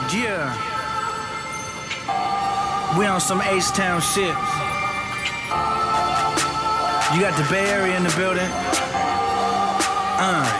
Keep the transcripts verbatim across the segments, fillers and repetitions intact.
Yeah. We on some H-Town shit. You got the Bay Area in the building. Uh.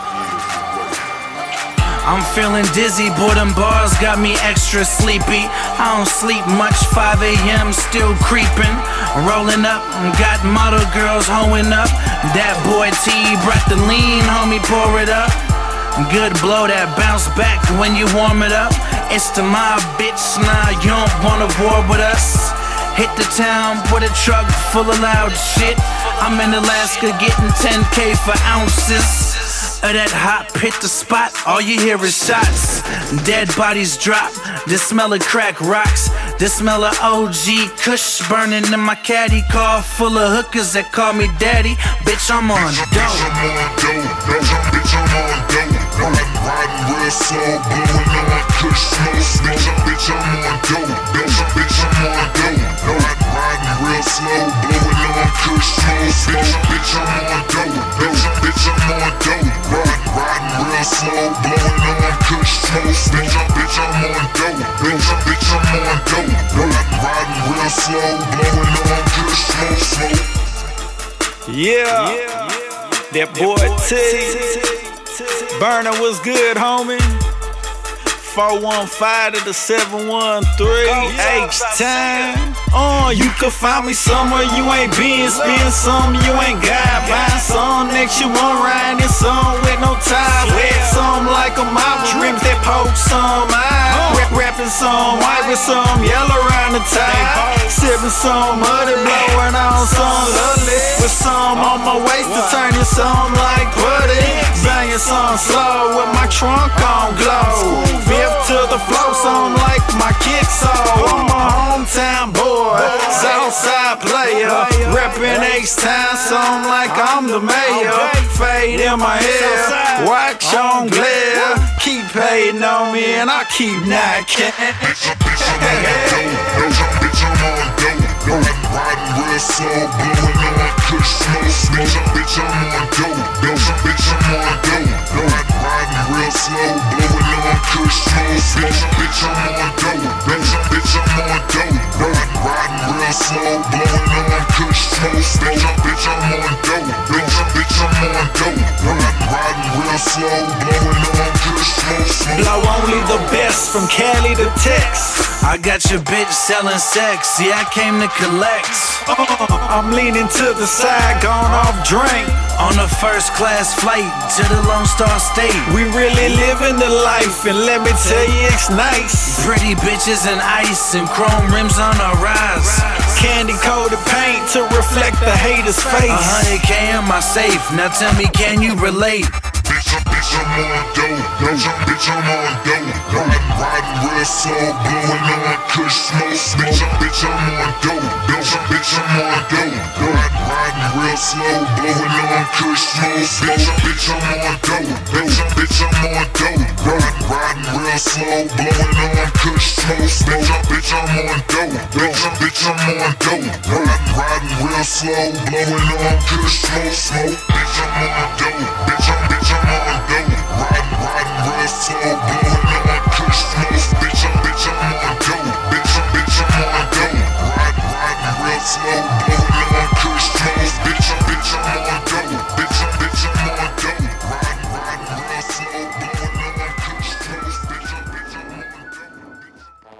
I'm feeling dizzy, boy, them bars got me extra sleepy. I don't sleep much, five a.m. still creeping. Rolling up, got model girls hoeing up. That boy T brought the lean, homie, pour it up. Good blow that bounce back when you warm it up. It's the mob, bitch, nah, you don't wanna war with us. Hit the town with a truck full of loud shit. I'm in Alaska getting ten K for ounces of that hop. Hit the spot, all you hear is shots. Dead bodies drop, the smell of crack rocks. The smell of O G Kush burning in my caddy car full of hookers that call me daddy. Bitch, I'm on dope. Bitch, I'm on dope. Bitch, I'm on dope. Riding, riding real slow, blowing on Kush smoke. Bitch, bitch, I'm on dope. Bitch, bitch, I'm on dope. Riding, riding real slow, blowing on Kush smoke. Bitch, bitch, I'm on dope. Bitch, bitch, I'm on dope. Riding, riding real slow, blowing on Kush smoke. Bitch, bitch, I'm on dope. Bitch, bitch, I'm on dope. Riding, riding real slow, blowing on Kush smoke. Yeah, yeah. That boy T. Burner was good, homie. four one five to the seven one three. H-Time. Oh, you can find me somewhere you ain't been. Spend some you ain't got. Buy some next you want ride in some with no tie. Wet some like a mop. Rims that poke some eye. Rapping some white with some yellow around the tie. Sipping some muddy, blowing on some lovely. With some on my waist to turn you some like putty. Banging some slow with my trunk on glow. Fifth to the flow, some like my kicks off. I'm a hometown boy, Southside player. Reppin' H-Town, some like I'm the mayor. Fade in my hair, watch on glare. Keep hating on me and I keep not caring. Bitch, I'm on dope. Riding real slow, blowing on Kush smoke. Bitch, I'm on dope. Bitch, I'm on dope. Riding, riding real slow, blowing on Kush smoke. Bitch, I'm on dope. Bitch, I'm on dope. Riding, riding real slow, blowing on Kush smoke. Bitch, I'm on dope. Bitch, bitch, I'm on dope. Riding, riding real slow, blowing on Kush smoke. Blow only the best from Cali to Tex. I got your bitch selling sex, yeah, I came to collect. Uh, I'm leaning to the side, gone off drink. On a first class flight to the Lone Star State. We really living the life, and let me tell you, it's nice. Pretty bitches and ice and chrome rims on our rise. Candy coated paint to reflect the hater's face. A hundred K in my safe, now tell me, can you relate? Bitch, bitch, I'm on dope. Bitch, I'm on dope. Riding, riding real slow, blowing on Kush smoke. Bitch, bitch, I'm on dope. Bitch, bitch, I'm on dope. Riding, riding real slow, blowing on Kush smoke. Bitch, bitch, I'm on dope. Bitch, bitch, I'm on dope. Riding, riding real slow, blowing on Kush smoke. Bitch, bitch, I'm on dope. Bitch, bitch, I'm on dope. Riding, riding real slow, blowing on Kush smoke. Bitch, I'm on dope. Bitch, bitch, I'm on dope. Riding, riding real slow, blowing